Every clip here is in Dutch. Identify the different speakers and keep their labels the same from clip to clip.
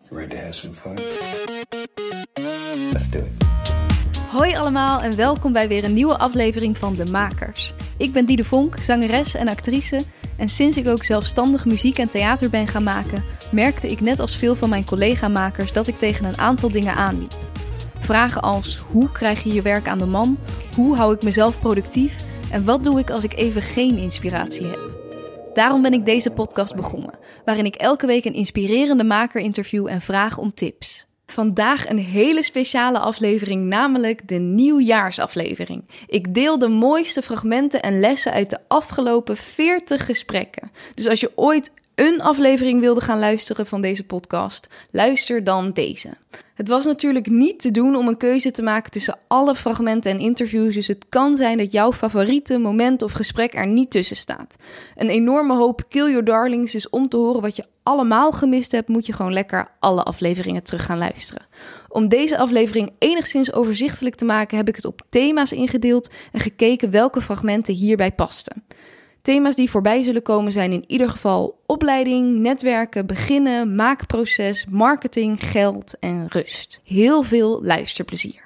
Speaker 1: Ready to have some fun? Let's do it.
Speaker 2: Hoi allemaal en welkom bij weer een nieuwe aflevering van De Makers. Ik ben Diede Vonk, zangeres en actrice. En sinds ik ook zelfstandig muziek en theater ben gaan maken, merkte ik net als veel van mijn collega-makers dat ik tegen een aantal dingen aanliep. Vragen als: hoe krijg je je werk aan de man? Hoe hou ik mezelf productief? En wat doe ik als ik even geen inspiratie heb? Daarom ben ik deze podcast begonnen, waarin ik elke week een inspirerende maker interview en vraag om tips. Vandaag een hele speciale aflevering, namelijk de nieuwjaarsaflevering. Ik deel de mooiste fragmenten en lessen uit de afgelopen 40 gesprekken. Dus als je ooit een aflevering wilde gaan luisteren van deze podcast, luister dan deze. Het was natuurlijk niet te doen om een keuze te maken tussen alle fragmenten en interviews, dus het kan zijn dat jouw favoriete moment of gesprek er niet tussen staat. Een enorme hoop kill your darlings, dus om te horen wat je allemaal gemist hebt, moet je gewoon lekker alle afleveringen terug gaan luisteren. Om deze aflevering enigszins overzichtelijk te maken, heb ik het op thema's ingedeeld en gekeken welke fragmenten hierbij pasten. Thema's die voorbij zullen komen zijn in ieder geval opleiding, netwerken, beginnen, maakproces, marketing, geld en rust. Heel veel luisterplezier.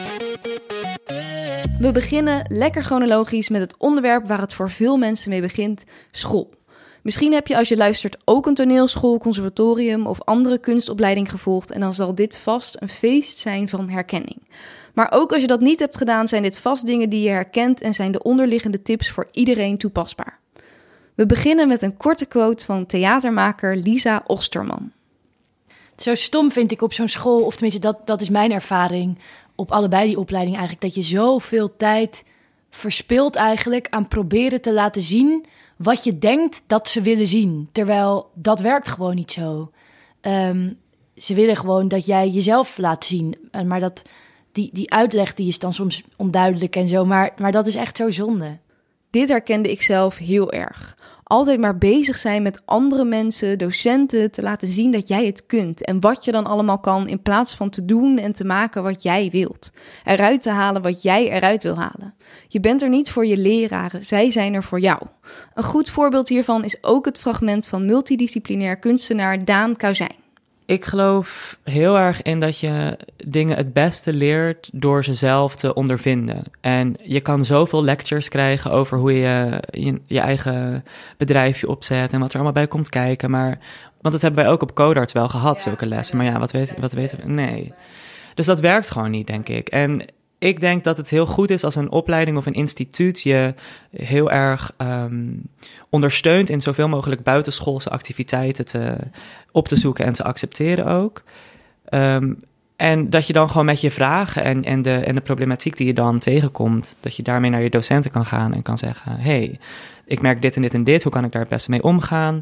Speaker 2: We beginnen lekker chronologisch met het onderwerp waar het voor veel mensen mee begint: school. Misschien heb je als je luistert ook een toneelschool, conservatorium of andere kunstopleiding gevolgd en dan zal dit vast een feest zijn van herkenning. Maar ook als je dat niet hebt gedaan, zijn dit vast dingen die je herkent en zijn de onderliggende tips voor iedereen toepasbaar. We beginnen met een korte quote van theatermaker Lisa Osterman.
Speaker 3: Zo stom vind ik op zo'n school, of tenminste dat is mijn ervaring op allebei die opleidingen eigenlijk, dat je zoveel tijd verspilt eigenlijk aan proberen te laten zien wat je denkt dat ze willen zien. Terwijl dat werkt gewoon niet zo. Ze willen gewoon dat jij jezelf laat zien. Maar die uitleg die is dan soms onduidelijk en zo. Maar dat is echt zo zonde.
Speaker 2: Dit herkende ik zelf heel erg. Altijd maar bezig zijn met andere mensen, docenten, te laten zien dat jij het kunt. En wat je dan allemaal kan in plaats van te doen en te maken wat jij wilt. Eruit te halen wat jij eruit wil halen. Je bent er niet voor je leraren, zij zijn er voor jou. Een goed voorbeeld hiervan is ook het fragment van multidisciplinair kunstenaar Daan Kuijsijn.
Speaker 4: Ik geloof heel erg in dat je dingen het beste leert door ze zelf te ondervinden. En je kan zoveel lectures krijgen over hoe je eigen bedrijfje opzet en wat er allemaal bij komt kijken. Want dat hebben wij ook op Codarts wel gehad, zulke lessen. Maar ja, wat weten we? Nee. Dus dat werkt gewoon niet, denk ik. En ik denk dat het heel goed is als een opleiding of een instituut je heel erg ondersteunt in zoveel mogelijk buitenschoolse activiteiten op te zoeken en te accepteren ook. En dat je dan gewoon met je vragen en de problematiek die je dan tegenkomt, dat je daarmee naar je docenten kan gaan en kan zeggen: hey, ik merk dit en dit en dit, hoe kan ik daar het beste mee omgaan?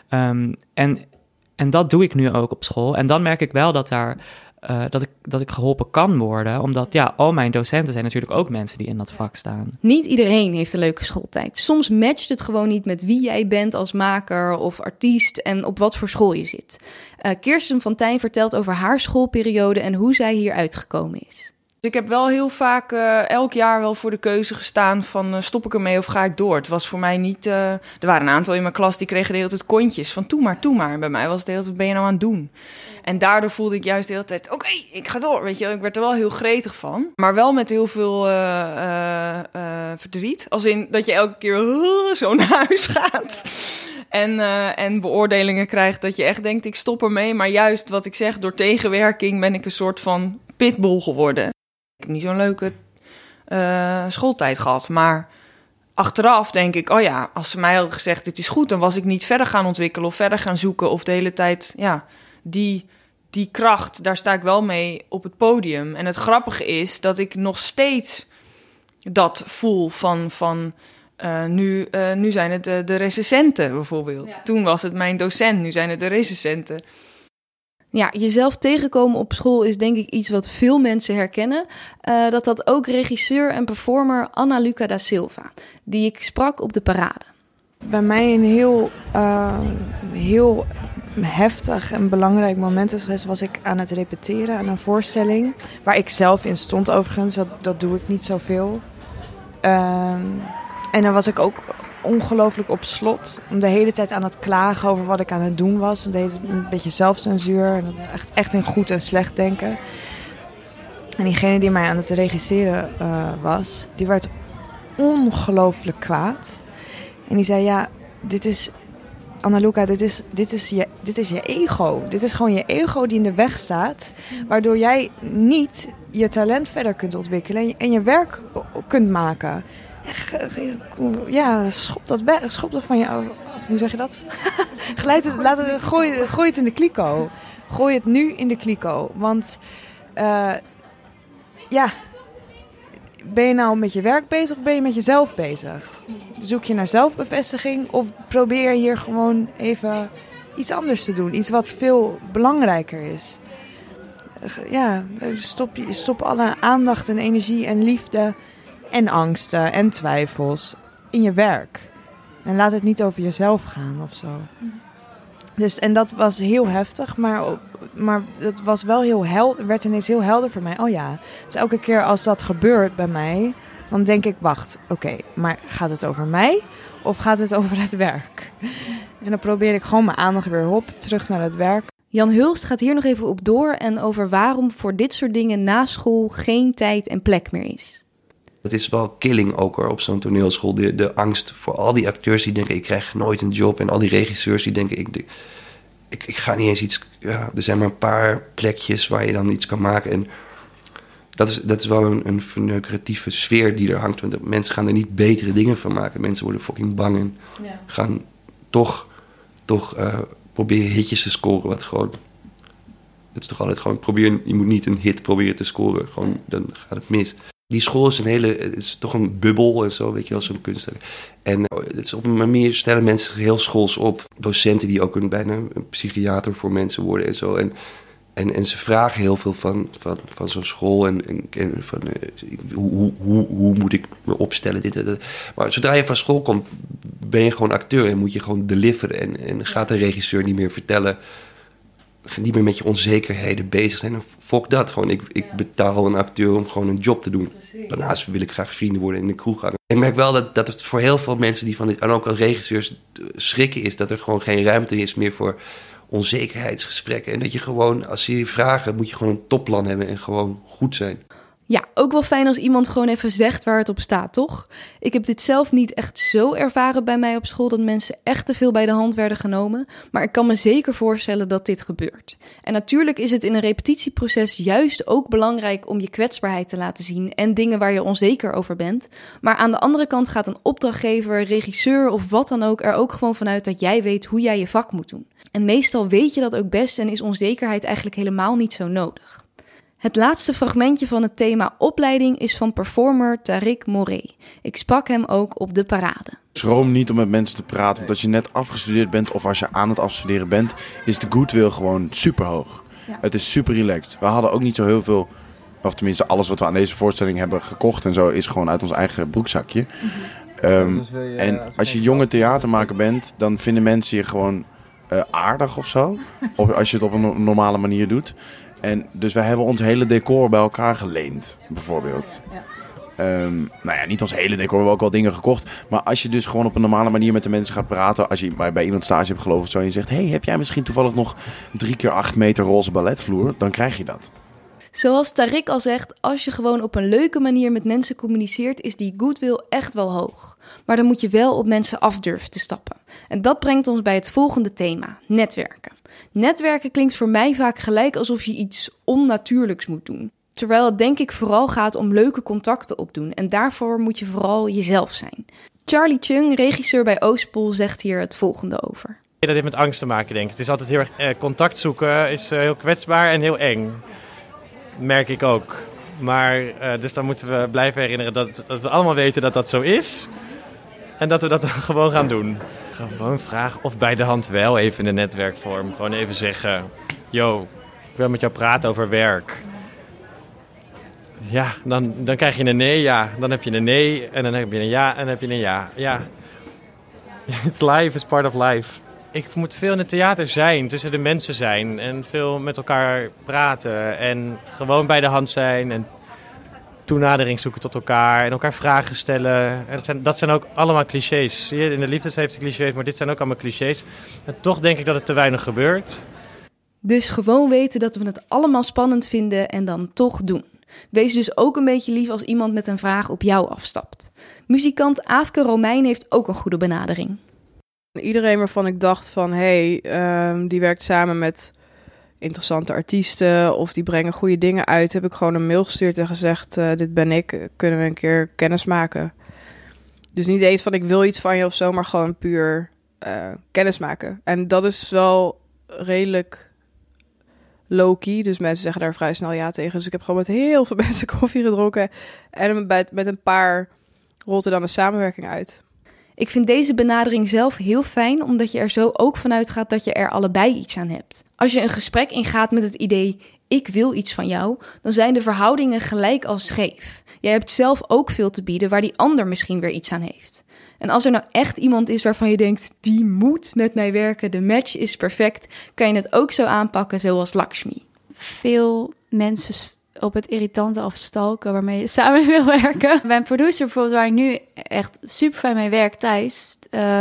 Speaker 4: En dat doe ik nu ook op school. En dan merk ik wel dat ik geholpen kan worden, omdat al mijn docenten zijn natuurlijk ook mensen die in dat vak staan.
Speaker 2: Niet iedereen heeft een leuke schooltijd. Soms matcht het gewoon niet met wie jij bent als maker of artiest en op wat voor school je zit. Kirsten van Tijn vertelt over haar schoolperiode en hoe zij hier uitgekomen is.
Speaker 5: Ik heb wel heel vaak elk jaar wel voor de keuze gestaan van stop ik ermee of ga ik door. Het was voor mij niet... er waren een aantal in mijn klas die kregen de hele tijd kontjes van doe maar. En bij mij was het de hele tijd, wat ben je nou aan het doen? En daardoor voelde ik juist de hele tijd, oké, ik ga door. Weet je, ik werd er wel heel gretig van. Maar wel met heel veel verdriet. Als in dat je elke keer zo naar huis gaat. En beoordelingen krijgt dat je echt denkt, ik stop ermee. Maar juist wat ik zeg, door tegenwerking ben ik een soort van pitbull geworden. Ik heb niet zo'n leuke schooltijd gehad, maar achteraf denk ik, oh ja, als ze mij hadden gezegd, dit is goed, dan was ik niet verder gaan ontwikkelen of verder gaan zoeken of de hele tijd, die kracht, daar sta ik wel mee op het podium. En het grappige is dat ik nog steeds dat voel van nu zijn het de recensenten bijvoorbeeld. Ja. Toen was het mijn docent, nu zijn het de recensenten.
Speaker 2: Ja, jezelf tegenkomen op school is denk ik iets wat veel mensen herkennen. Dat ook regisseur en performer Ana Luca da Silva, die ik sprak op de parade.
Speaker 6: Bij mij een heel heftig en belangrijk moment is geweest, was ik aan het repeteren aan een voorstelling. Waar ik zelf in stond overigens, dat doe ik niet zoveel. En dan was ik ook ongelooflijk op slot. De hele tijd aan het klagen over wat ik aan het doen was. En deed een beetje zelfcensuur. En echt in goed en slecht denken. En diegene die mij aan het regisseren was, die werd ongelooflijk kwaad. En die zei, ja, dit is... Anna-Luca, dit is je ego. Dit is gewoon je ego die in de weg staat. Waardoor jij niet je talent verder kunt ontwikkelen. En je werk kunt maken. Ja, schop dat van je af. Hoe zeg je dat? Gooi het in de kliko. Gooi het nu in de kliko. Want ben je nou met je werk bezig of ben je met jezelf bezig? Zoek je naar zelfbevestiging of probeer hier gewoon even iets anders te doen? Iets wat veel belangrijker is. Ja, stop alle aandacht en energie en liefde en angsten en twijfels in je werk. En laat het niet over jezelf gaan of zo. Dus, en dat was heel heftig, maar het was wel werd ineens heel helder voor mij. Oh ja, dus elke keer als dat gebeurt bij mij, dan denk ik, wacht, oké, maar gaat het over mij of gaat het over het werk? En dan probeer ik gewoon mijn aandacht weer terug naar het werk.
Speaker 2: Jan Hulst gaat hier nog even op door en over waarom voor dit soort dingen na school geen tijd en plek meer is.
Speaker 1: Het is wel killing ook hoor, op zo'n toneelschool. De angst voor al die acteurs die denken, ik krijg nooit een job. En al die regisseurs die denken, ik ga niet eens iets... Ja, er zijn maar een paar plekjes waar je dan iets kan maken. En dat is wel een verneukeratieve sfeer die er hangt. Want mensen gaan er niet betere dingen van maken. Mensen worden fucking bang en gaan toch proberen hitjes te scoren. Wat gewoon... Het is toch altijd gewoon je moet niet een hit proberen te scoren. Gewoon, dan gaat het mis. Die school is het is toch een bubbel en zo, weet je wel, zo'n kunstwerk. En het is op een manier stellen mensen heel schools op. Docenten die ook bijna een psychiater voor mensen worden en zo. En ze vragen heel veel van zo'n school. En van hoe moet ik me opstellen? Dit. Maar zodra je van school komt, ben je gewoon acteur en moet je gewoon deliveren. En gaat de regisseur niet meer vertellen, niet meer met je onzekerheden bezig zijn. En fuck dat. Gewoon, ik betaal een acteur om gewoon een job te doen. Precies. Daarnaast wil ik graag vrienden worden in de kroeg gaan. Ik merk wel dat het voor heel veel mensen die van dit, en ook als regisseurs schrikken is, dat er gewoon geen ruimte is meer voor onzekerheidsgesprekken. En dat je gewoon, als ze je vragen, moet je gewoon een topplan hebben en gewoon goed zijn.
Speaker 2: Ja, ook wel fijn als iemand gewoon even zegt waar het op staat, toch? Ik heb dit zelf niet echt zo ervaren bij mij op school dat mensen echt te veel bij de hand werden genomen. Maar ik kan me zeker voorstellen dat dit gebeurt. En natuurlijk is het in een repetitieproces juist ook belangrijk om je kwetsbaarheid te laten zien en dingen waar je onzeker over bent. Maar aan de andere kant gaat een opdrachtgever, regisseur of wat dan ook er ook gewoon vanuit dat jij weet hoe jij je vak moet doen. En meestal weet je dat ook best en is onzekerheid eigenlijk helemaal niet zo nodig. Het laatste fragmentje van het thema opleiding is van performer Tariq Moré. Ik sprak hem ook op de parade.
Speaker 7: Schroom niet om met mensen te praten, want als je net afgestudeerd bent of als je aan het afstuderen bent, is de goodwill gewoon super hoog. Ja. Het is super relaxed. We hadden ook niet zo heel veel, of tenminste alles wat we aan deze voorstelling hebben gekocht en zo, is gewoon uit ons eigen broekzakje. En als je jonge theatermaker bent, dan vinden mensen je gewoon aardig of zo. Of als je het op een normale manier doet. En dus wij hebben ons hele decor bij elkaar geleend, bijvoorbeeld. Ja. Niet ons hele decor, we hebben ook wel dingen gekocht. Maar als je dus gewoon op een normale manier met de mensen gaat praten, als je bij iemand stage hebt gelopen of zo, en je zegt, hey, heb jij misschien toevallig nog 3x8 meter roze balletvloer? Dan krijg je dat.
Speaker 2: Zoals Tariq al zegt, als je gewoon op een leuke manier met mensen communiceert, is die goodwill echt wel hoog. Maar dan moet je wel op mensen af durven te stappen. En dat brengt ons bij het volgende thema, netwerken. Netwerken klinkt voor mij vaak gelijk alsof je iets onnatuurlijks moet doen. Terwijl het denk ik vooral gaat om leuke contacten opdoen. En daarvoor moet je vooral jezelf zijn. Charlie Chung, regisseur bij Oostpol, zegt hier het volgende over.
Speaker 8: Dat heeft met angst te maken, denk ik. Het is altijd heel erg contact zoeken, is heel kwetsbaar en heel eng. Merk ik ook. Maar dus dan moeten we blijven herinneren dat we allemaal weten dat dat zo is. En dat we dat dan gewoon gaan doen. Gewoon vragen of bij de hand wel even in de netwerkvorm. Gewoon even zeggen, yo, ik wil met jou praten over werk. Ja, dan krijg je een nee, ja. Dan heb je een nee en dan heb je een ja en dan heb je een ja. Ja, it's life, it's part of life. Ik moet veel in het theater zijn, tussen de mensen zijn en veel met elkaar praten en gewoon bij de hand zijn en toenadering zoeken tot elkaar en elkaar vragen stellen. En dat zijn ook allemaal clichés. Zie je, in de liefdes heeft hij clichés, maar dit zijn ook allemaal clichés. En toch denk ik dat het te weinig gebeurt.
Speaker 2: Dus gewoon weten dat we het allemaal spannend vinden en dan toch doen. Wees dus ook een beetje lief als iemand met een vraag op jou afstapt. Muzikant Aafke Romein heeft ook een goede benadering.
Speaker 9: Iedereen waarvan ik dacht van, die werkt samen met interessante artiesten of die brengen goede dingen uit, heb ik gewoon een mail gestuurd en gezegd, dit ben ik, kunnen we een keer kennis maken. Dus niet eens van ik wil iets van je of zo, maar gewoon puur kennis maken. En dat is wel redelijk low-key, dus mensen zeggen daar vrij snel ja tegen. Dus ik heb gewoon met heel veel mensen koffie gedronken en met een paar rolt er dan een samenwerking uit.
Speaker 2: Ik vind deze benadering zelf heel fijn, omdat je er zo ook vanuit gaat dat je er allebei iets aan hebt. Als je een gesprek ingaat met het idee, ik wil iets van jou, dan zijn de verhoudingen gelijk al scheef. Jij hebt zelf ook veel te bieden waar die ander misschien weer iets aan heeft. En als er nou echt iemand is waarvan je denkt, die moet met mij werken, de match is perfect, kan je het ook zo aanpakken zoals Lakshmi.
Speaker 10: Veel mensen op het irritante afstalken waarmee je samen wil werken. Mijn producer bijvoorbeeld, waar ik nu echt super fijn mee werk, Thijs,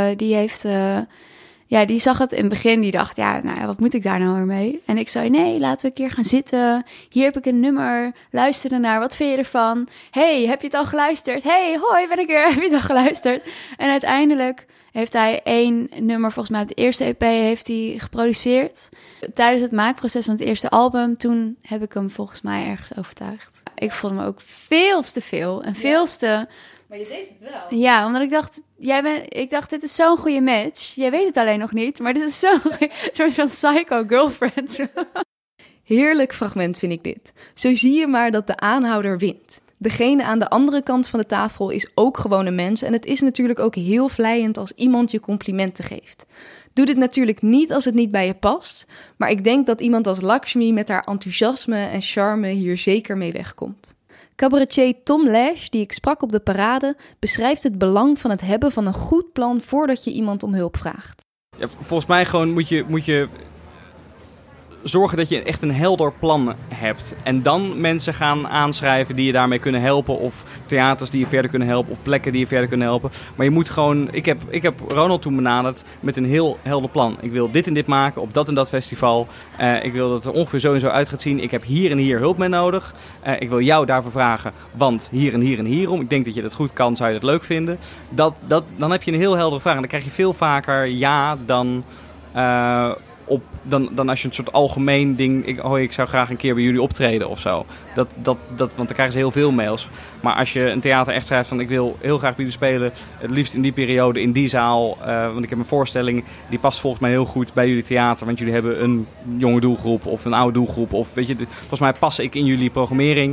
Speaker 10: die zag het in het begin. Die dacht, wat moet ik daar nou weer mee? En ik zei, nee, laten we een keer gaan zitten. Hier heb ik een nummer. Luister ernaar. Wat vind je ervan? Hey, heb je het al geluisterd? Hey, hoi, ben ik weer. Heb je het al geluisterd? En uiteindelijk heeft hij 1 nummer, volgens mij op de eerste EP, heeft hij geproduceerd. Tijdens het maakproces van het eerste album, toen heb ik hem volgens mij ergens overtuigd. Ik vond hem ook veel te veel en veel te...
Speaker 2: Maar je deed het wel.
Speaker 10: Ja, omdat ik dacht, dit is zo'n goede match. Jij weet het alleen nog niet, maar dit is zo'n soort van psycho girlfriend.
Speaker 2: Heerlijk fragment vind ik dit. Zo zie je maar dat de aanhouder wint. Degene aan de andere kant van de tafel is ook gewoon een mens en het is natuurlijk ook heel vleiend als iemand je complimenten geeft. Doe dit natuurlijk niet als het niet bij je past, maar ik denk dat iemand als Lakshmi met haar enthousiasme en charme hier zeker mee wegkomt. Cabaretier Tom Lash, die ik sprak op de parade, beschrijft het belang van het hebben van een goed plan voordat je iemand om hulp vraagt.
Speaker 11: Ja, volgens mij gewoon moet je zorgen dat je echt een helder plan hebt. En dan mensen gaan aanschrijven die je daarmee kunnen helpen. Of theaters die je verder kunnen helpen. Of plekken die je verder kunnen helpen. Maar je moet gewoon... Ik heb Ronald toen benaderd met een heel helder plan. Ik wil dit en dit maken op dat en dat festival. Ik wil dat het er ongeveer zo en zo uit gaat zien. Ik heb hier en hier hulp mee nodig. Ik wil jou daarvoor vragen. Want hier en hier en hierom. Ik denk dat je dat goed kan. Zou je dat leuk vinden? Dan heb je een heel heldere vraag. En dan krijg je veel vaker ja dan... Dan als je een soort algemeen ding... Ik zou graag een keer bij jullie optreden of zo. Want dan krijgen ze heel veel mails. Maar als je een theater echt schrijft van... ik wil heel graag bij jullie spelen... het liefst in die periode, in die zaal. Want ik heb een voorstelling... die past volgens mij heel goed bij jullie theater. Want jullie hebben een jonge doelgroep of een oude doelgroep. Of weet je, volgens mij pas ik in jullie programmering.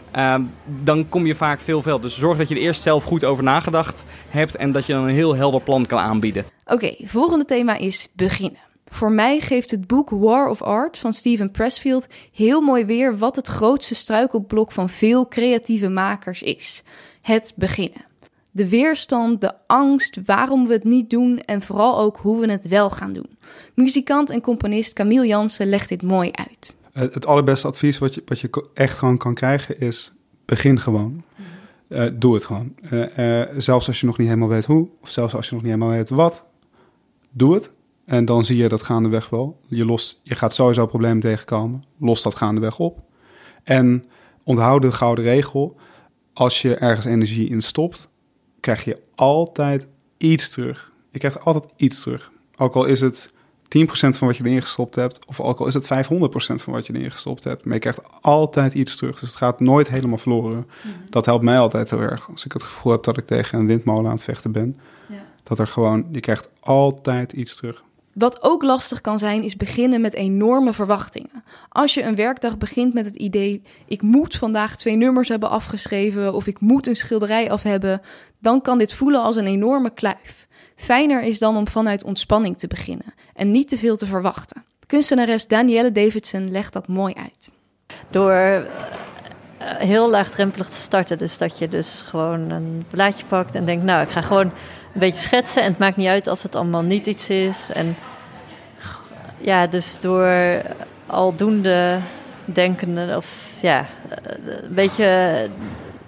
Speaker 11: Dan kom je vaak veel verder. Dus zorg dat je er eerst zelf goed over nagedacht hebt... en dat je dan een heel helder plan kan aanbieden.
Speaker 2: Oké, volgende thema is beginnen. Voor mij geeft het boek War of Art van Steven Pressfield heel mooi weer wat het grootste struikelblok van veel creatieve makers is. Het beginnen. De weerstand, de angst, waarom we het niet doen en vooral ook hoe we het wel gaan doen. Muzikant en componist Camille Jansen legt dit mooi uit.
Speaker 12: Het allerbeste advies wat je echt gewoon kan krijgen is begin gewoon. Doe het gewoon. Zelfs als je nog niet helemaal weet hoe, of zelfs als je nog niet helemaal weet wat, doe het. En dan zie je dat gaandeweg wel. Je gaat sowieso problemen tegenkomen. Los dat gaandeweg op. En onthoud de gouden regel. Als je ergens energie in stopt, krijg je altijd iets terug. Je krijgt altijd iets terug. Ook al is het 10% van wat je erin gestopt hebt, of ook al is het 500% van wat je erin gestopt hebt. Maar je krijgt altijd iets terug. Dus het gaat nooit helemaal verloren. Mm-hmm. Dat helpt mij altijd heel erg. Als ik het gevoel heb dat ik tegen een windmolen aan het vechten ben. Ja. Dat er gewoon, je krijgt altijd iets terug.
Speaker 2: Wat ook lastig kan zijn, is beginnen met enorme verwachtingen. Als je een werkdag begint met het idee... ik moet vandaag 2 nummers hebben afgeschreven... of ik moet een schilderij af hebben... dan kan dit voelen als een enorme kluif. Fijner is dan om vanuit ontspanning te beginnen... en niet te veel te verwachten. Kunstenares Danielle Davidson legt dat mooi uit.
Speaker 13: Door heel laagdrempelig te starten. Dus dat je dus gewoon een blaadje pakt en denkt... nou, ik ga gewoon een beetje schetsen... en het maakt niet uit als het allemaal niet iets is. En ja, dus door aldoende denkende... of ja, een beetje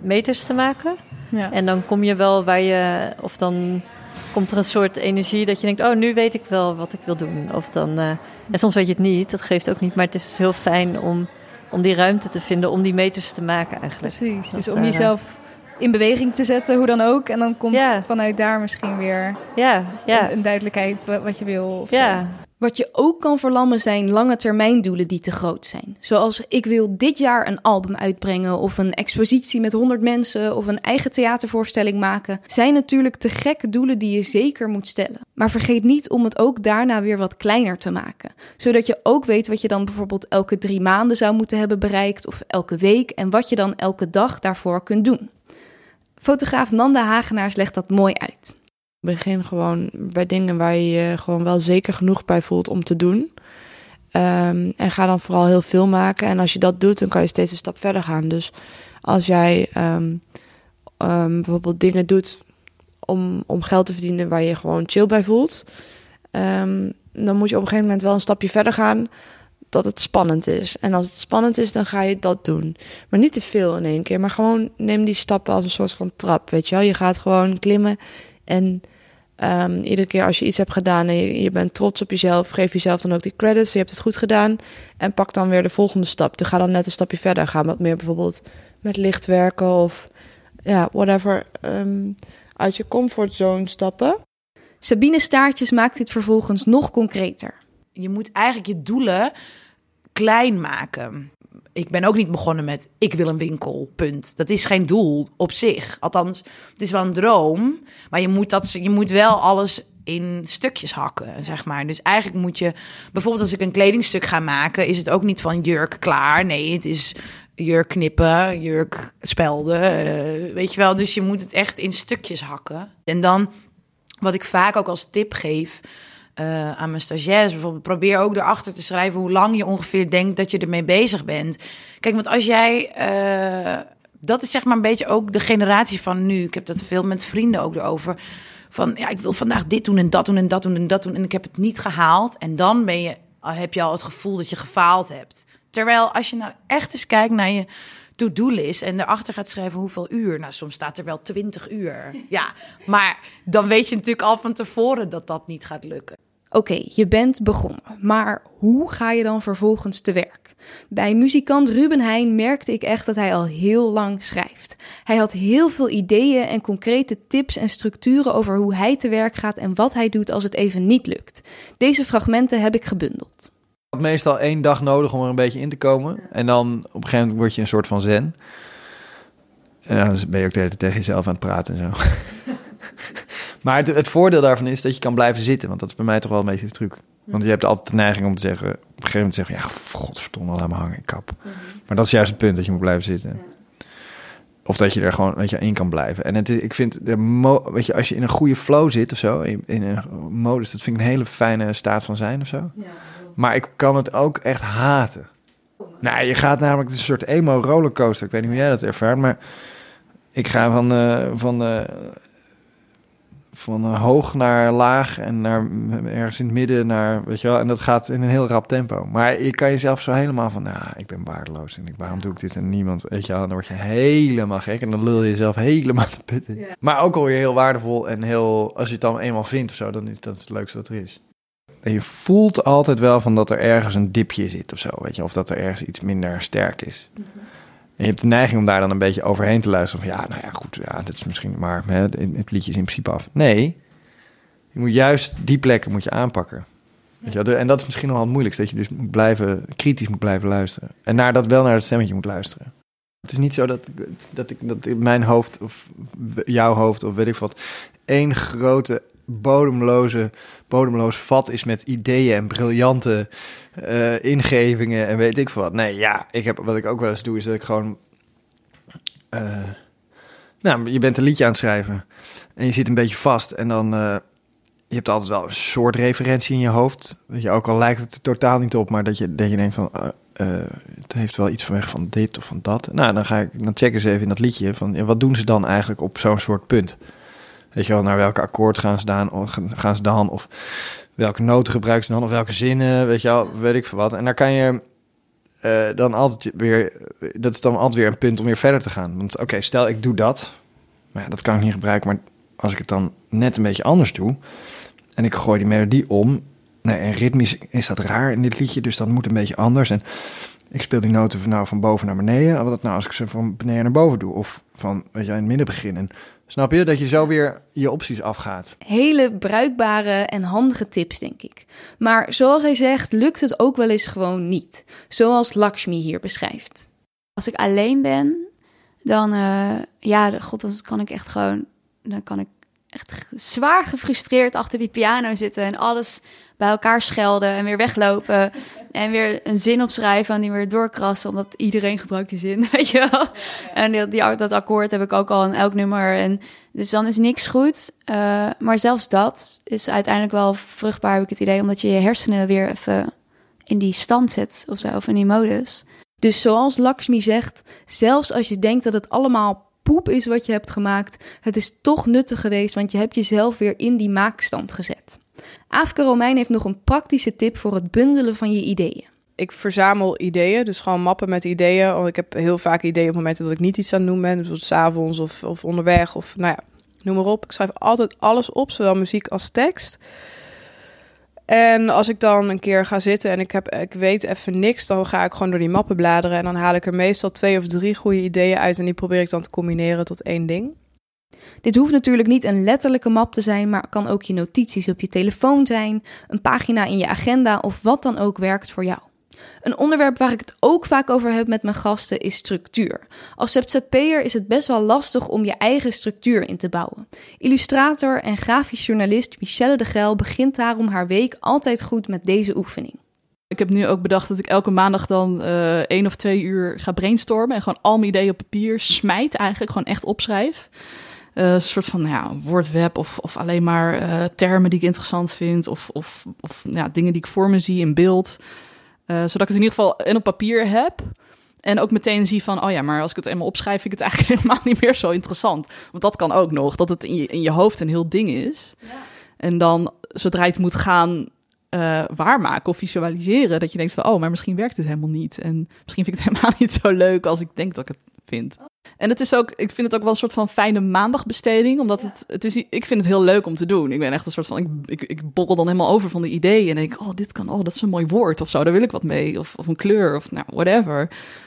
Speaker 13: meters te maken.
Speaker 2: Ja.
Speaker 13: En dan kom je wel waar je... Of dan komt er een soort energie dat je denkt... oh, nu weet ik wel wat ik wil doen. Of dan... en soms weet je het niet, dat geeft ook niet. Maar het is heel fijn om die ruimte te vinden... om die meters te maken eigenlijk.
Speaker 2: Precies, dus om jezelf in beweging te zetten, hoe dan ook. En dan komt vanuit daar misschien weer een duidelijkheid wat je wil. Of zo. Wat je ook kan verlammen zijn lange termijn doelen die te groot zijn. Zoals ik wil dit jaar een album uitbrengen of een expositie met 100 mensen of een eigen theatervoorstelling maken. Zijn natuurlijk te gekke doelen die je zeker moet stellen. Maar vergeet niet om het ook daarna weer wat kleiner te maken. Zodat je ook weet wat je dan bijvoorbeeld elke 3 maanden zou moeten hebben bereikt of elke week en wat je dan elke dag daarvoor kunt doen. Fotograaf Nanda Hagenaars legt dat mooi uit.
Speaker 9: Begin gewoon bij dingen waar je je gewoon wel zeker genoeg bij voelt om te doen. En ga dan vooral heel veel maken. En als je dat doet, dan kan je steeds een stap verder gaan. Dus als jij bijvoorbeeld dingen doet om geld te verdienen waar je gewoon chill bij voelt, dan moet je op een gegeven moment wel een stapje verder gaan dat het spannend is. En als het spannend is, dan ga je dat doen. Maar niet te veel in één keer, maar gewoon neem die stappen als een soort van trap, weet je wel. Je gaat gewoon klimmen en iedere keer als je iets hebt gedaan en je bent trots op jezelf, geef jezelf dan ook die credits. Je hebt het goed gedaan en pak dan weer de volgende stap. Dus ga dan net een stapje verder. Ga wat meer bijvoorbeeld met licht werken of whatever. Uit je comfortzone stappen.
Speaker 2: Sabine Staartjes maakt dit vervolgens nog concreter.
Speaker 14: Je moet eigenlijk je doelen klein maken. Ik ben ook niet begonnen met ik wil een winkel, punt. Dat is geen doel op zich. Althans, het is wel een droom. Maar je moet wel alles in stukjes hakken, zeg maar. Dus eigenlijk moet je... Bijvoorbeeld als ik een kledingstuk ga maken, is het ook niet van jurk klaar. Nee, het is jurk knippen, jurk spelden. Weet je wel, dus je moet het echt in stukjes hakken. En dan, wat ik vaak ook als tip geef aan mijn stagiaires bijvoorbeeld, probeer ook erachter te schrijven hoe lang je ongeveer denkt dat je ermee bezig bent. Kijk, want als jij... dat is zeg maar een beetje ook de generatie van nu. Ik heb dat veel met vrienden ook erover. Van, ja, ik wil vandaag dit doen en dat doen en dat doen en dat doen. En ik heb het niet gehaald. En dan heb je al het gevoel dat je gefaald hebt. Terwijl als je nou echt eens kijkt naar je to-do-list en erachter gaat schrijven hoeveel uur. Nou, soms staat er wel 20 uur. Ja, maar dan weet je natuurlijk al van tevoren dat dat niet gaat lukken.
Speaker 2: Oké, je bent begonnen, maar hoe ga je dan vervolgens te werk? Bij muzikant Ruben Heijn merkte ik echt dat hij al heel lang schrijft. Hij had heel veel ideeën en concrete tips en structuren over hoe hij te werk gaat en wat hij doet als het even niet lukt. Deze fragmenten heb ik gebundeld.
Speaker 15: Je had meestal 1 dag nodig om er een beetje in te komen. En dan op een gegeven moment word je een soort van zen. En dan ben je ook de hele tijd tegen jezelf aan het praten en zo. Maar het voordeel daarvan is dat je kan blijven zitten. Want dat is bij mij toch wel een beetje de truc. Want je hebt altijd de neiging om te zeggen, op een gegeven moment zeggen, ja, godverdomme, laat me hangen, ik kap. Maar dat is juist het punt, dat je moet blijven zitten. Of dat je er gewoon, weet je, in kan blijven. En ik vind, weet je, als je in een goede flow zit of zo, in een modus, dat vind ik een hele fijne staat van zijn of zo. Ja. Maar ik kan het ook echt haten. Nou, je gaat namelijk, het is een soort emo rollercoaster. Ik weet niet hoe jij dat ervaart, maar ik ga van hoog naar laag en naar ergens in het midden naar, weet je wel, en dat gaat in een heel rap tempo. Maar je kan jezelf zo helemaal van, ik ben waardeloos en waarom doe ik dit en niemand, weet je wel, dan word je helemaal gek en dan lul je jezelf helemaal te putten. Ja. Maar ook alweer heel waardevol en heel, als je het dan eenmaal vindt of zo, dan is dat het leukste wat er is. En je voelt altijd wel van dat er ergens een dipje zit of zo, weet je, of dat er ergens iets minder sterk is. Mm-hmm. En je hebt de neiging om daar dan een beetje overheen te luisteren. Van goed, dit is misschien maar het liedje is in principe af. Nee, je moet juist die plekken moet je aanpakken. Weet je wel? En dat is misschien nog wel het moeilijkste. Dat je dus kritisch moet blijven luisteren. En naar het stemmetje moet luisteren. Het is niet zo dat in mijn hoofd of jouw hoofd of weet ik wat, één grote bodemloos vat is met ideeën en briljante ingevingen en weet ik veel wat. Nee, ja, wat ik ook wel eens doe, is dat ik gewoon... je bent een liedje aan het schrijven en je zit een beetje vast en dan... je hebt altijd wel een soort referentie in je hoofd. Weet je, ook al lijkt het er totaal niet op, maar dat je denkt van... het heeft wel iets van dit of van dat. Nou, dan checken ze even in dat liedje van... wat doen ze dan eigenlijk op zo'n soort punt? Weet je wel, naar welke akkoord gaan ze dan? Of welke noten gebruiken ze dan? Of welke zinnen? Weet je wel, weet ik veel wat. En daar kan je... dan altijd weer... Dat is dan altijd weer een punt om weer verder te gaan. Want oké, stel ik doe dat. Maar ja, dat kan ik niet gebruiken. Maar als ik het dan net een beetje anders doe... en ik gooi die melodie om... Nee, en ritmisch is dat raar in dit liedje, dus dat moet een beetje anders. En ik speel die noten van boven naar beneden. Wat nou als ik ze van beneden naar boven doe? Of van, weet je, in het midden beginnen. Snap je? Dat je zo weer je opties afgaat.
Speaker 2: Hele bruikbare en handige tips, denk ik. Maar zoals hij zegt, lukt het ook wel eens gewoon niet. Zoals Lakshmi hier beschrijft.
Speaker 10: Als ik alleen ben, dan... dan kan ik echt gewoon... Dan kan ik echt zwaar gefrustreerd achter die piano zitten... en alles bij elkaar schelden en weer weglopen... en weer een zin opschrijven en die weer doorkrassen... omdat iedereen gebruikt die zin, weet je wel. En dat akkoord heb ik ook al in elk nummer. En dus dan is niks goed. Maar zelfs dat is uiteindelijk wel vruchtbaar, heb ik het idee... omdat je je hersenen weer even in die stand zet of zo, of in die modus.
Speaker 2: Dus zoals Lakshmi zegt, zelfs als je denkt dat het allemaal... poep is wat je hebt gemaakt, het is toch nuttig geweest, want je hebt jezelf weer in die maakstand gezet. Aafke Romein heeft nog een praktische tip voor het bundelen van je ideeën.
Speaker 9: Ik verzamel ideeën, dus gewoon mappen met ideeën. Want ik heb heel vaak ideeën op momenten dat ik niet iets aan het doen ben. Bijvoorbeeld 's avonds of onderweg of nou ja, noem maar op. Ik schrijf altijd alles op, zowel muziek als tekst. En als ik dan een keer ga zitten en ik weet even niks... dan ga ik gewoon door die mappen bladeren... en dan haal ik er meestal 2 of 3 goede ideeën uit... en die probeer ik dan te combineren tot 1 ding.
Speaker 2: Dit hoeft natuurlijk niet een letterlijke map te zijn... maar kan ook je notities op je telefoon zijn... een pagina in je agenda of wat dan ook werkt voor jou. Een onderwerp waar ik het ook vaak over heb met mijn gasten is structuur. Als ZZP'er is het best wel lastig om je eigen structuur in te bouwen. Illustrator en grafisch journalist Michelle de Geil begint daarom haar week altijd goed met deze oefening.
Speaker 16: Ik heb nu ook bedacht dat ik elke maandag dan 1 of 2 uur ga brainstormen... en gewoon al mijn ideeën op papier smijt eigenlijk, gewoon echt opschrijf. Een soort van woordweb of alleen maar termen die ik interessant vind... of dingen die ik voor me zie in beeld... zodat ik het in ieder geval en op papier heb. En ook meteen zie van, maar als ik het eenmaal opschrijf... vind ik het eigenlijk helemaal niet meer zo interessant. Want dat kan ook nog, dat het in je hoofd een heel ding is. Ja. En dan, zodra je het moet gaan waarmaken of visualiseren... dat je denkt van, maar misschien werkt het helemaal niet. En misschien vind ik het helemaal niet zo leuk als ik denk dat ik het vind. En het is ook, ik vind het ook wel een soort van fijne maandagbesteding. Omdat het is, ik vind het heel leuk om te doen. Ik ben echt een soort van, ik borrel dan helemaal over van de ideeën. En denk, dit kan, dat is een mooi woord of zo. Daar wil ik wat mee. Of een kleur of whatever.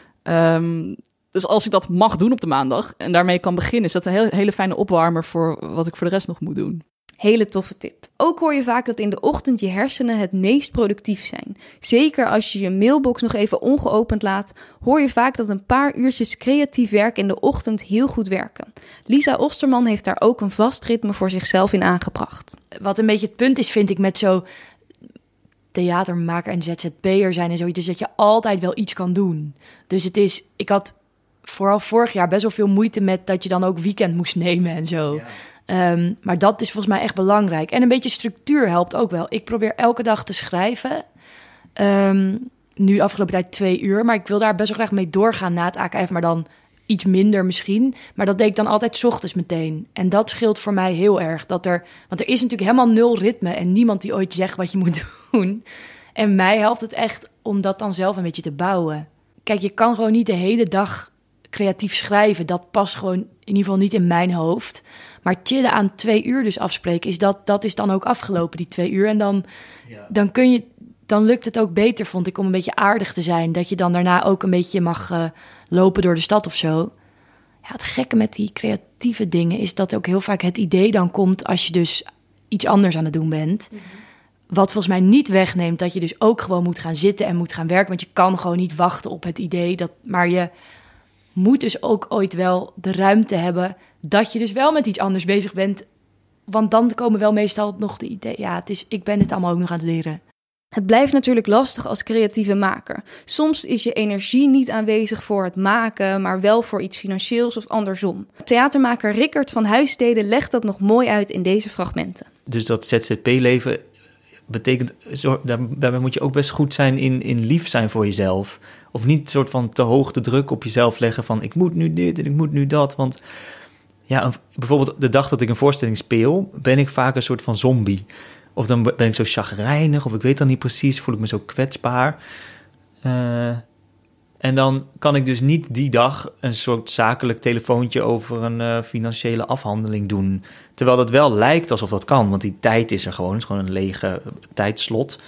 Speaker 16: Dus als ik dat mag doen op de maandag en daarmee kan beginnen... is dat een hele fijne opwarmer voor wat ik voor de rest nog moet doen.
Speaker 2: Hele toffe tip. Ook hoor je vaak dat in de ochtend je hersenen het meest productief zijn. Zeker als je je mailbox nog even ongeopend laat, hoor je vaak dat een paar uurtjes creatief werk in de ochtend heel goed werken. Lisa Osterman heeft daar ook een vast ritme voor zichzelf in aangebracht.
Speaker 3: Wat een beetje het punt is, vind ik, met zo theatermaker en ZZP'er zijn en zoiets, dus dat je altijd wel iets kan doen. Dus ik had vooral vorig jaar best wel veel moeite met dat je dan ook weekend moest nemen en zo. Ja. Maar dat is volgens mij echt belangrijk. En een beetje structuur helpt ook wel. Ik probeer elke dag te schrijven. Nu de afgelopen tijd 2 uur. Maar ik wil daar best wel graag mee doorgaan na het AKF. Maar dan iets minder misschien. Maar dat deed ik dan altijd 's ochtends meteen. En dat scheelt voor mij heel erg. Want er is natuurlijk helemaal 0 ritme. En niemand die ooit zegt wat je moet doen. En mij helpt het echt om dat dan zelf een beetje te bouwen. Kijk, je kan gewoon niet de hele dag creatief schrijven. Dat past gewoon in ieder geval niet in mijn hoofd. Maar chillen aan 2 uur dus afspreken, dat is dan ook afgelopen, die 2 uur. En dan lukt het ook beter, vond ik, om een beetje aardig te zijn. Dat je dan daarna ook een beetje mag lopen door de stad of zo. Ja, het gekke met die creatieve dingen is dat ook heel vaak het idee dan komt als je dus iets anders aan het doen bent. Mm-hmm. Wat volgens mij niet wegneemt dat je dus ook gewoon moet gaan zitten en moet gaan werken. Want je kan gewoon niet wachten op het idee. Maar je moet dus ook ooit wel de ruimte hebben dat je dus wel met iets anders bezig bent. Want dan komen wel meestal nog de ideeën. Ja, ik ben het allemaal ook nog aan het leren.
Speaker 2: Het blijft natuurlijk lastig als creatieve maker. Soms is je energie niet aanwezig voor het maken, maar wel voor iets financieels of andersom. Theatermaker Rickert van Huisstede legt dat nog mooi uit in deze fragmenten.
Speaker 17: Dus dat ZZP-leven betekent, daarbij moet je ook best goed zijn in lief zijn voor jezelf. Of niet soort van te hoog de druk op jezelf leggen van ik moet nu dit en ik moet nu dat. Want ja, bijvoorbeeld de dag dat ik een voorstelling speel, ben ik vaak een soort van zombie. Of dan ben ik zo chagrijnig, of ik weet dan niet precies, voel ik me zo kwetsbaar. En dan kan ik dus niet die dag een soort zakelijk telefoontje over een financiële afhandeling doen. Terwijl dat wel lijkt alsof dat kan, want die tijd is er gewoon. Het is gewoon een lege tijdslot.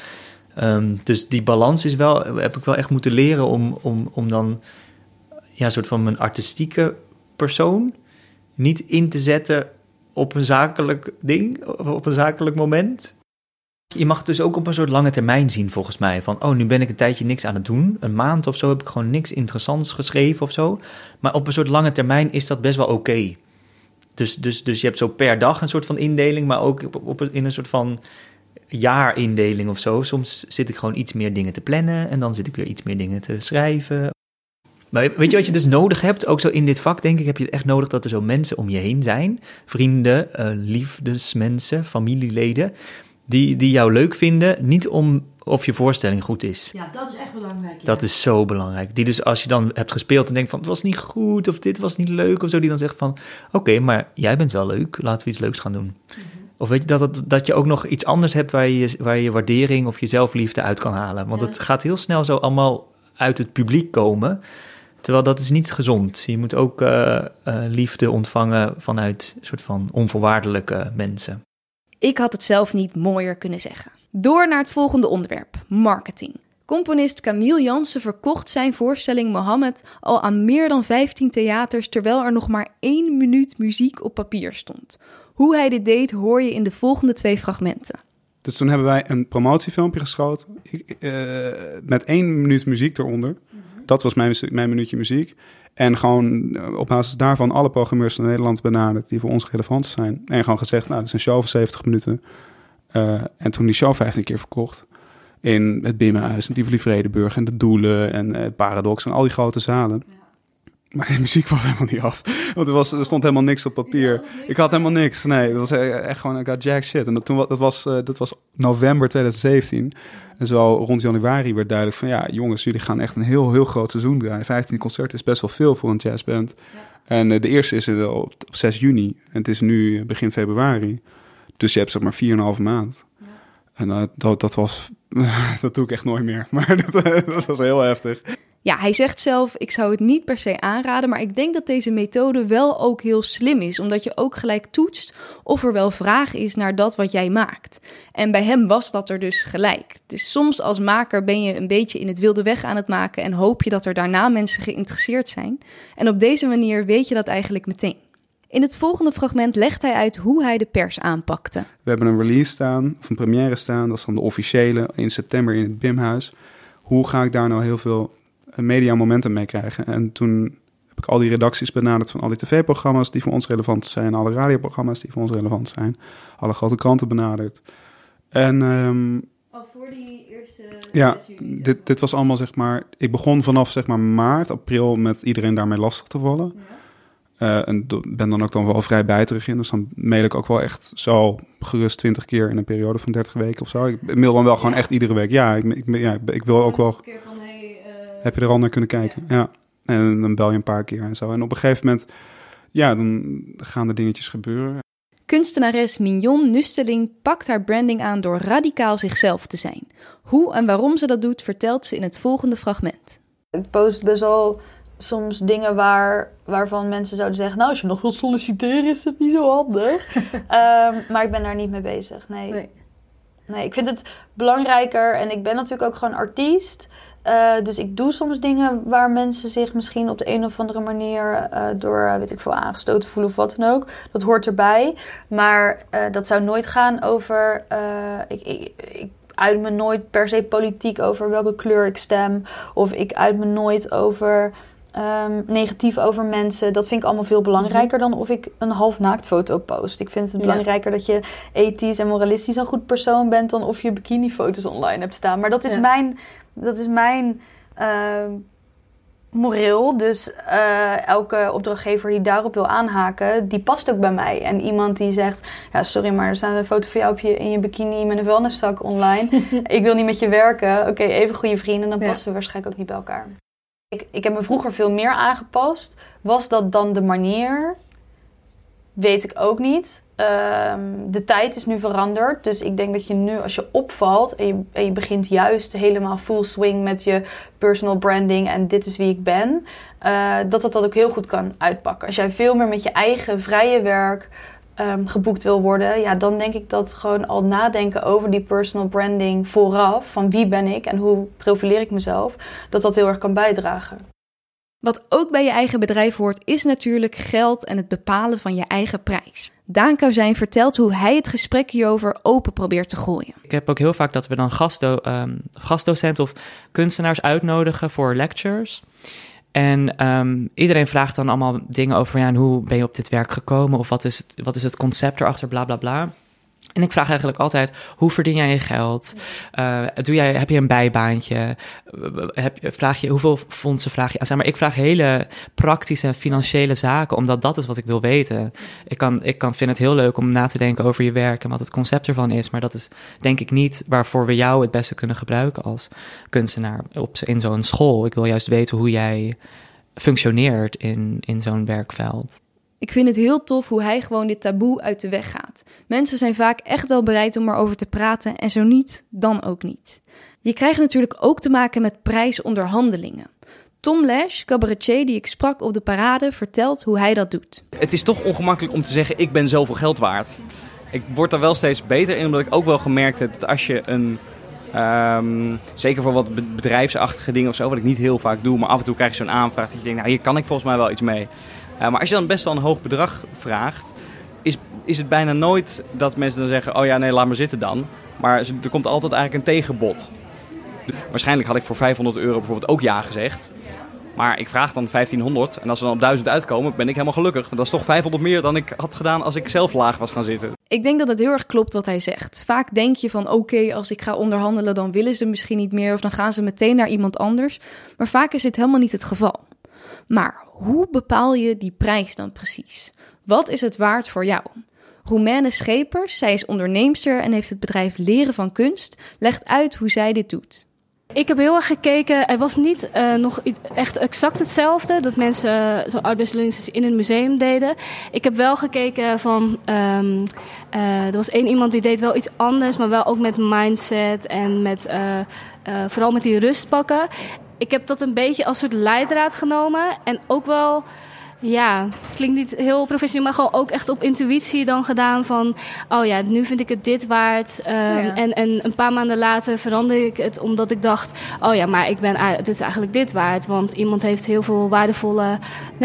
Speaker 17: Dus die balans heb ik wel echt moeten leren om dan een soort van mijn artistieke persoon niet in te zetten op een zakelijk ding, of op een zakelijk moment. Je mag het dus ook op een soort lange termijn zien, volgens mij. Van, nu ben ik een tijdje niks aan het doen. Een maand of zo heb ik gewoon niks interessants geschreven of zo. Maar op een soort lange termijn is dat best wel oké. Dus je hebt zo per dag een soort van indeling, maar ook in een soort van jaarindeling of zo. Soms zit ik gewoon iets meer dingen te plannen en dan zit ik weer iets meer dingen te schrijven. Maar weet je wat je dus nodig hebt? Ook zo in dit vak, denk ik, heb je echt nodig dat er zo mensen om je heen zijn. Vrienden, liefdesmensen, familieleden. Die jou leuk vinden, niet om of je voorstelling goed is.
Speaker 3: Ja, dat is echt belangrijk. Ja.
Speaker 17: Dat is zo belangrijk. Die dus als je dan hebt gespeeld en denkt van het was niet goed of dit was niet leuk of zo, die dan zegt van oké, maar jij bent wel leuk, laten we iets leuks gaan doen. Mm-hmm. Of weet je dat je ook nog iets anders hebt waar je waardering of je zelfliefde uit kan halen. Want het gaat heel snel zo allemaal uit het publiek komen. Terwijl dat is niet gezond. Je moet ook liefde ontvangen vanuit een soort van onvoorwaardelijke mensen.
Speaker 2: Ik had het zelf niet mooier kunnen zeggen. Door naar het volgende onderwerp, marketing. Componist Camille Jansen verkocht zijn voorstelling Mohammed al aan meer dan 15 theaters, terwijl er nog maar 1 minuut muziek op papier stond. Hoe hij dit deed hoor je in de volgende 2 fragmenten.
Speaker 12: Dus toen hebben wij een promotiefilmpje geschoten met 1 minuut muziek eronder. Dat was mijn minuutje muziek. En gewoon op basis daarvan alle programmeurs in Nederland benaderd die voor ons relevant zijn. En gewoon gezegd, dat is een show van 70 minuten. En toen die show 15 keer verkocht. In het Bimmenhuis, en Tivoli Vredenburg en de Doelen en het Paradox en al die grote zalen. Ja. Maar die muziek was helemaal niet af. Want er stond helemaal niks op papier. Ik had helemaal niks. Nee, dat was echt gewoon, I got jack shit. En dat was november 2017. En zo rond januari werd duidelijk van, ja jongens, jullie gaan echt een heel, heel groot seizoen draaien. 15 concerten is best wel veel voor een jazzband. Ja. En de eerste is op 6 juni. En het is nu begin februari. Dus je hebt zeg maar 4,5 maand. Ja. En dat was... dat doe ik echt nooit meer. Maar dat was heel heftig.
Speaker 2: Ja, hij zegt zelf, ik zou het niet per se aanraden, maar ik denk dat deze methode wel ook heel slim is, omdat je ook gelijk toetst of er wel vraag is naar dat wat jij maakt. En bij hem was dat er dus gelijk. Dus soms als maker ben je een beetje in het wilde weg aan het maken en hoop je dat er daarna mensen geïnteresseerd zijn. En op deze manier weet je dat eigenlijk meteen. In het volgende fragment legt hij uit hoe hij de pers aanpakte. We
Speaker 12: hebben een release staan, of een première staan, dat is dan de officiële, in september in het Bimhuis. Hoe ga ik daar nou heel veel media momentum mee krijgen? En toen heb ik al die redacties benaderd van al die tv-programma's die voor ons relevant zijn, alle radioprogramma's die voor ons relevant zijn, alle grote kranten benaderd. En
Speaker 2: al voor die eerste...
Speaker 12: Ja, dit was allemaal zeg maar... Ik begon vanaf zeg maar maart, april met iedereen daarmee lastig te vallen. Ja. En ben dan ook wel vrij bijterig in. Dus dan mail ik ook wel echt zo gerust 20 keer in een periode van 30 weken of zo. Ik mail dan wel gewoon echt iedere week. Ja, ik wil ook wel... Heb je er al naar kunnen kijken? Ja. En dan bel je een paar keer en zo. En op een gegeven moment, ja, dan gaan er dingetjes gebeuren.
Speaker 2: Kunstenares Mignon Nusteling pakt haar branding aan door radicaal zichzelf te zijn. Hoe en waarom ze dat doet, vertelt ze in het volgende fragment.
Speaker 18: Ik post best wel soms dingen waarvan mensen zouden zeggen, nou, als je nog wilt solliciteren is dat niet zo handig. Maar ik ben daar niet mee bezig, nee. Ik vind het belangrijker en ik ben natuurlijk ook gewoon artiest. Dus ik doe soms dingen waar mensen zich misschien op de een of andere manier door, weet ik veel, aangestoten voelen of wat dan ook. Dat hoort erbij. Maar dat zou nooit gaan over... Ik uit me nooit per se politiek over welke kleur ik stem. Of ik uit me nooit over... negatief over mensen. Dat vind ik allemaal veel belangrijker dan of ik een half naaktfoto post. Ik vind het belangrijker dat je ethisch en moralistisch een goed persoon bent dan of je bikinifoto's online hebt staan. Maar dat is mijn moreel. Dus elke opdrachtgever die daarop wil aanhaken, die past ook bij mij. En iemand die zegt, ja sorry, maar er staat een foto van jou in je bikini met een vuilniszak online. Ik wil niet met je werken. Oké, even goede vrienden, dan passen we waarschijnlijk ook niet bij elkaar. Ik heb me vroeger veel meer aangepast. Was dat dan de manier weet ik ook niet. De tijd is nu veranderd. Dus ik denk dat je nu, als je opvalt en je begint juist helemaal full swing met je personal branding en dit is wie ik ben, dat ook heel goed kan uitpakken. Als jij veel meer met je eigen vrije werk geboekt wil worden, ja, dan denk ik dat gewoon al nadenken over die personal branding vooraf, van wie ben ik en hoe profileer ik mezelf, dat heel erg kan bijdragen.
Speaker 2: Wat ook bij je eigen bedrijf hoort, is natuurlijk geld en het bepalen van je eigen prijs. Daan Kauzijn vertelt hoe hij het gesprek hierover open probeert te gooien.
Speaker 4: Ik heb ook heel vaak dat we dan gastdocenten of kunstenaars uitnodigen voor lectures. En iedereen vraagt dan allemaal dingen over, en hoe ben je op dit werk gekomen? Of wat is het concept erachter, bla bla bla. En ik vraag eigenlijk altijd, hoe verdien jij je geld? Heb je een bijbaantje? Hoeveel fondsen vraag je aan? Maar ik vraag hele praktische financiële zaken, omdat dat is wat ik wil weten. Ik vind het heel leuk om na te denken over je werk en wat het concept ervan is. Maar dat is denk ik niet waarvoor we jou het beste kunnen gebruiken als kunstenaar in zo'n school. Ik wil juist weten hoe jij functioneert in zo'n werkveld.
Speaker 2: Ik vind het heel tof hoe hij gewoon dit taboe uit de weg gaat. Mensen zijn vaak echt wel bereid om erover te praten en zo niet, dan ook niet. Je krijgt natuurlijk ook te maken met prijsonderhandelingen. Tom Lesch, cabaretier die ik sprak op de parade, vertelt hoe hij dat doet.
Speaker 11: Het is toch ongemakkelijk om te zeggen, ik ben zoveel geld waard. Ik word daar wel steeds beter in, omdat ik ook wel gemerkt heb dat als je zeker voor wat bedrijfsachtige dingen of zo, wat ik niet heel vaak doe, maar af en toe krijg je zo'n aanvraag dat je denkt, nou, hier kan ik volgens mij wel iets mee. Maar als je dan best wel een hoog bedrag vraagt, is het bijna nooit dat mensen dan zeggen, oh ja, nee, laat maar zitten dan. Maar er komt altijd eigenlijk een tegenbod. Waarschijnlijk had ik voor €500 bijvoorbeeld ook ja gezegd. Maar ik vraag dan 1500 en als we dan op 1000 uitkomen, ben ik helemaal gelukkig. Want dat is toch 500 meer dan ik had gedaan als ik zelf laag was gaan zitten.
Speaker 2: Ik denk dat het heel erg klopt wat hij zegt. Vaak denk je van oké, als ik ga onderhandelen, dan willen ze misschien niet meer of dan gaan ze meteen naar iemand anders. Maar vaak is dit helemaal niet het geval. Maar hoe bepaal je die prijs dan precies? Wat is het waard voor jou? Romaine Schepers, zij is onderneemster en heeft het bedrijf Leren van Kunst, legt uit hoe zij dit doet.
Speaker 19: Ik heb heel erg gekeken, er was niet nog echt exact hetzelfde, dat mensen zo'n arbeidsleningssessie in het museum deden. Ik heb wel gekeken van, er was iemand die deed wel iets anders, maar wel ook met mindset en met, vooral met die rust pakken. Ik heb dat een beetje als soort leidraad genomen en ook wel, ja, klinkt niet heel professioneel, maar gewoon ook echt op intuïtie dan gedaan van, oh ja, nu vind ik het dit waard. En een paar maanden later veranderde ik het omdat ik dacht, oh ja, maar het is eigenlijk dit waard, want iemand heeft heel veel waardevolle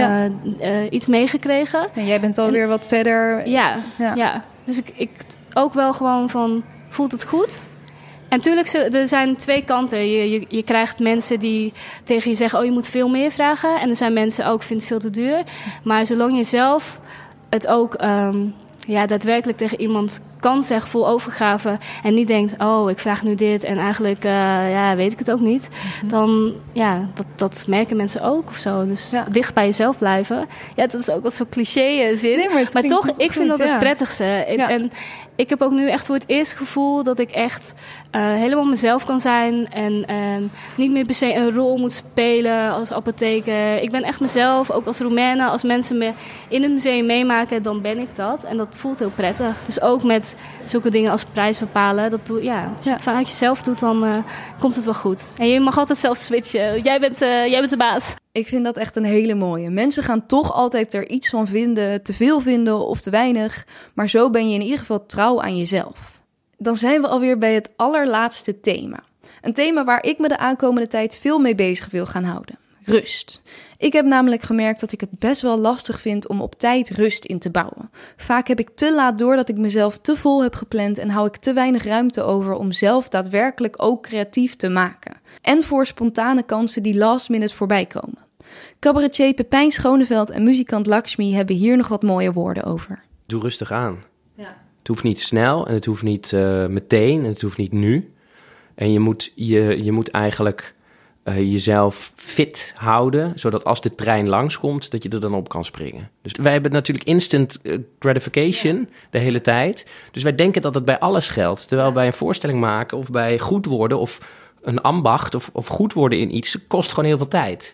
Speaker 19: iets meegekregen.
Speaker 2: En jij bent alweer wat verder.
Speaker 19: Ja. Dus ik ook wel gewoon van, voelt het goed? En natuurlijk, er zijn twee kanten. Je krijgt mensen die tegen je zeggen, oh, je moet veel meer vragen. En er zijn mensen ook, ik vind het veel te duur. Maar zolang je zelf het ook daadwerkelijk tegen iemand kan zeggen, vol overgave. En niet denkt, oh, ik vraag nu dit en eigenlijk weet ik het ook niet. Dan, dat merken mensen ook of zo. Dus dicht bij jezelf blijven. Ja, dat is ook wat zo'n cliché zin. Nee, maar toch, ik vind dat het prettigste. En ik heb ook nu echt voor het eerst het gevoel dat ik echt helemaal mezelf kan zijn. En niet meer per se een rol moet spelen als apotheker. Ik ben echt mezelf, ook als Romaine. Als mensen me in het museum meemaken, dan ben ik dat. En dat voelt heel prettig. Dus ook met zulke dingen als prijs bepalen. Als je het vanuit jezelf doet, dan komt het wel goed. En je mag altijd zelf switchen. Jij bent de baas.
Speaker 2: Ik vind dat echt een hele mooie. Mensen gaan toch altijd er iets van vinden, te veel vinden of te weinig. Maar zo ben je in ieder geval trouw aan jezelf. Dan zijn we alweer bij het allerlaatste thema. Een thema waar ik me de aankomende tijd veel mee bezig wil gaan houden. Rust. Ik heb namelijk gemerkt dat ik het best wel lastig vind om op tijd rust in te bouwen. Vaak heb ik te laat door dat ik mezelf te vol heb gepland en hou ik te weinig ruimte over om zelf daadwerkelijk ook creatief te maken. En voor spontane kansen die last minute voorbij komen. Cabaretier Pepijn Schoneveld en muzikant Lakshmi hebben hier nog wat mooie woorden over.
Speaker 20: Doe rustig aan. Ja. Het hoeft niet snel en het hoeft niet meteen en het hoeft niet nu. En je moet eigenlijk jezelf fit houden, zodat als de trein langskomt, dat je er dan op kan springen. Dus wij hebben natuurlijk instant gratification de hele tijd. Dus wij denken dat het bij alles geldt. Terwijl bij een voorstelling maken of bij goed worden of een ambacht of goed worden in iets, kost gewoon heel veel tijd.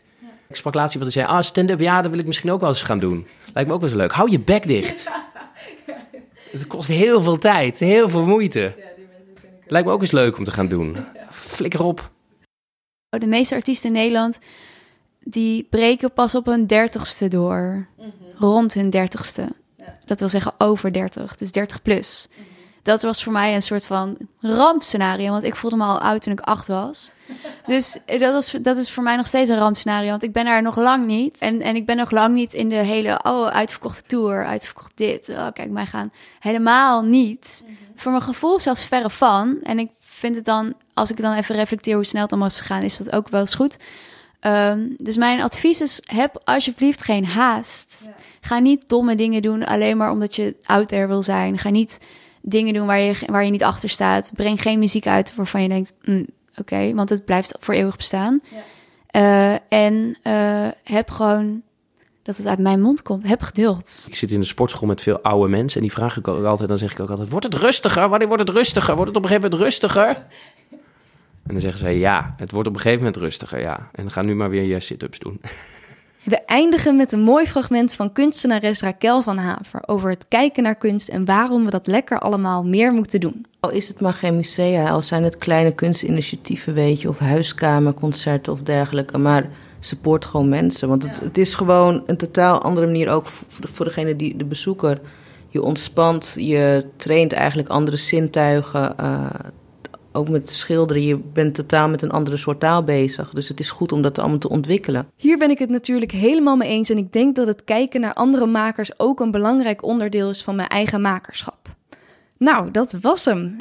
Speaker 20: Ik sprak laatst iemand die zei, stand-up, ja, dat wil ik misschien ook wel eens gaan doen. Lijkt me ook wel eens leuk. Hou je bek dicht. Het kost heel veel tijd, heel veel moeite. Lijkt me ook eens leuk om te gaan doen. Flikker op.
Speaker 10: De meeste artiesten in Nederland, die breken pas op hun 30ste door. Rond hun 30ste. Dat wil zeggen over 30, dus 30 plus. Dat was voor mij een soort van rampscenario, want ik voelde me al oud toen ik 8 was. Dus dat is voor mij nog steeds een rampscenario, want ik ben daar nog lang niet. En ik ben nog lang niet in de hele, uitverkochte tour, uitverkocht dit. Kijk, mij gaan helemaal niet. Voor mijn gevoel zelfs verre van. En ik vind het dan, als ik dan even reflecteer hoe snel het allemaal is gegaan, is dat ook wel eens goed. Dus mijn advies is, heb alsjeblieft geen haast. Ja. Ga niet domme dingen doen alleen maar omdat je out there wil zijn. Ga niet dingen doen waar je niet achter staat. Breng geen muziek uit waarvan je denkt, oké, want het blijft voor eeuwig bestaan. Ja. Heb gewoon dat het uit mijn mond komt. Heb geduld.
Speaker 20: Ik zit in de sportschool met veel oude mensen en die vraag ik ook altijd, dan zeg ik ook altijd, wordt het rustiger? Wanneer wordt het rustiger? Wordt het op een gegeven moment rustiger? En dan zeggen zij, ja, het wordt op een gegeven moment rustiger, ja. En ga nu maar weer je sit-ups doen.
Speaker 2: We eindigen met een mooi fragment van kunstenares Raquel van Haver over het kijken naar kunst en waarom we dat lekker allemaal meer moeten doen.
Speaker 21: Al is het maar geen musea, al zijn het kleine kunstinitiatieven, weet je, of huiskamerconcerten of dergelijke, maar support gewoon mensen. Want het is gewoon een totaal andere manier ook voor degene die de bezoeker. Je ontspant, je traint eigenlijk andere zintuigen. Ook met schilderen, je bent totaal met een andere soort taal bezig. Dus het is goed om dat allemaal te ontwikkelen.
Speaker 2: Hier ben ik het natuurlijk helemaal mee eens. En ik denk dat het kijken naar andere makers ook een belangrijk onderdeel is van mijn eigen makerschap. Nou, dat was hem.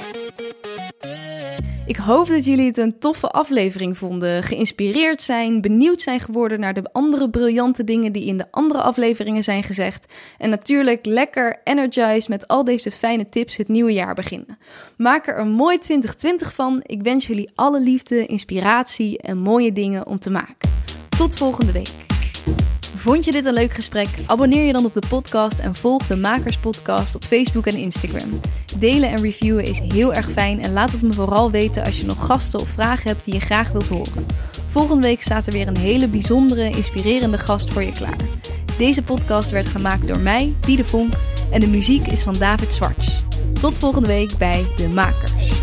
Speaker 2: Ik hoop dat jullie het een toffe aflevering vonden, geïnspireerd zijn, benieuwd zijn geworden naar de andere briljante dingen die in de andere afleveringen zijn gezegd. En natuurlijk lekker energized met al deze fijne tips het nieuwe jaar beginnen. Maak er een mooi 2020 van. Ik wens jullie alle liefde, inspiratie en mooie dingen om te maken. Tot volgende week. Vond je dit een leuk gesprek? Abonneer je dan op de podcast en volg de Makers Podcast op Facebook en Instagram. Delen en reviewen is heel erg fijn en laat het me vooral weten als je nog gasten of vragen hebt die je graag wilt horen. Volgende week staat er weer een hele bijzondere, inspirerende gast voor je klaar. Deze podcast werd gemaakt door mij, Die de Vonk, en de muziek is van David Zwarts. Tot volgende week bij De Makers.